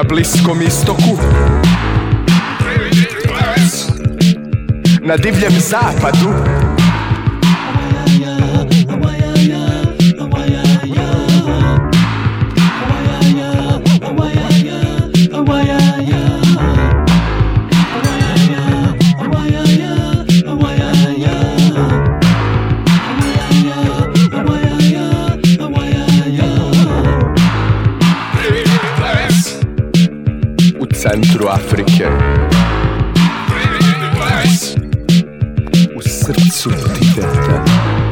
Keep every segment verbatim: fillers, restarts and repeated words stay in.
Na Bliskom istoku, na divljem zapadu, u centru Afrike, u srcu Tibeta,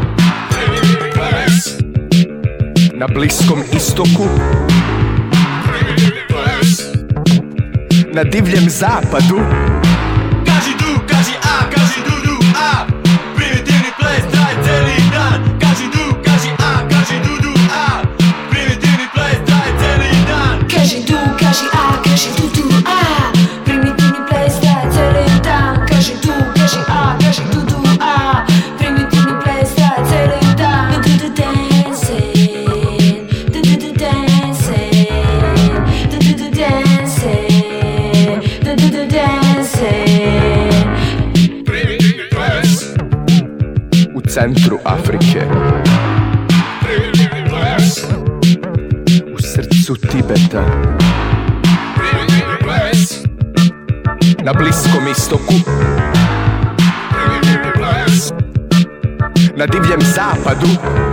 na Bliskom istoku, na divljem zapadu. Kaži du, kaži a, kaži du du a. Primitivni ples traje cijeli dan. Kaži du, kaži a, kaži du du a. Primitivni ples traje cijeli dan. Kaži du, kaži a, kaži du du a. Primitivni ples traje cijeli dan. Kaži du, kaži a, kaži du du a. Primitivni ples traje cijeli dan. Do do do dancing, do do do dancing, do do do dancing, do do do dancing. Primitivni ples, U centru Afrike, primitivni ples, u srcu Tibeta, primitivni ples, na Bliskom istoku, primitivni ples, na divljem zapadu.